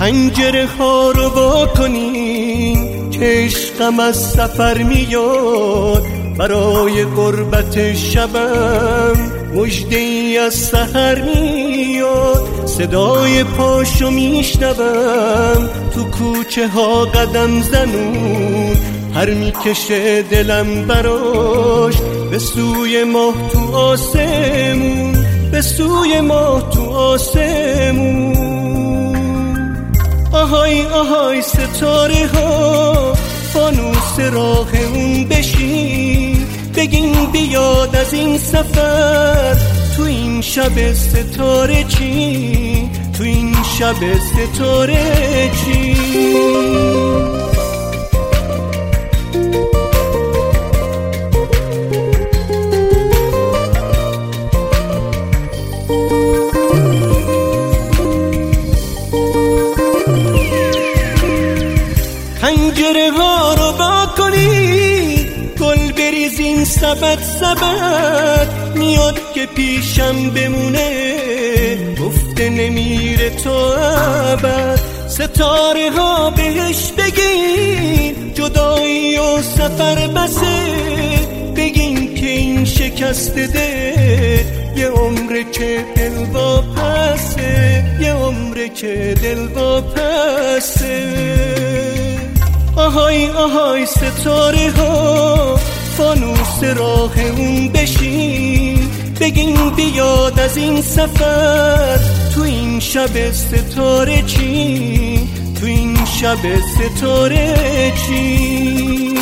پنجره ها رو با کنین که عشقم از سفر میاد، برای غربت شبم مژده ای از سحر میاد. صدای پاشو میشنوم تو کوچه ها قدم زنون، هر میکشه دلم براش به سوی ماه تو آسمون، به سوی ماه تو آسمون. آهای آهای ستاره ها فانوس راه اون بشین، بگین بیاد از این سفر تو این شب ستاره چی، تو این شب ستاره چی. پنجره ها رو با کنید، گل بریزین سبد سبد، میاد که پیشم بمونه گفته نمیره تو ابد. ستاره ها بهش بگین جدایی و سفر بسه، بگین که این شکست ده یه عمره که دل واپسه، یه عمره که دل واپسه. آهای آهای ستاره ها فانوس راه اون بشین، بگین بیاد از این سفر تو این شب ستاره چی، تو این شب ستاره چی.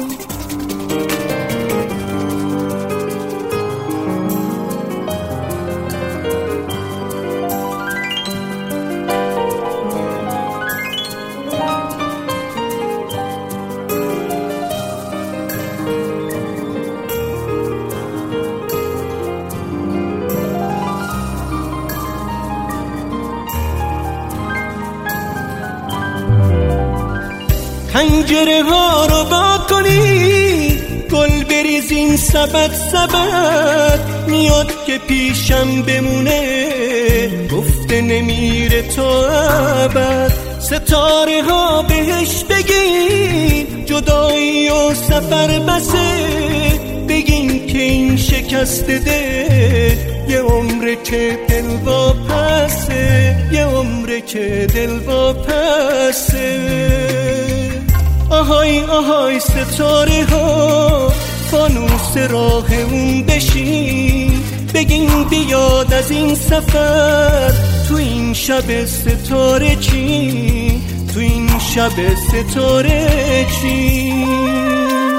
پنجره ها رو با کنید، گل بریزین سبد سبد، میاد که پیشم بمونه گفته نمیره تو ابد. ستاره ها بهش بگین جدایی و سفر بسه، بگین که این شکست ده یه عمره که دل واپسه، یه عمره که دل واپسه. آهای آهای ستاره ها فانوس راه اون بشین، بگین بیاد از این سفر تو این شب ستاره چی، تو این شب ستاره چی.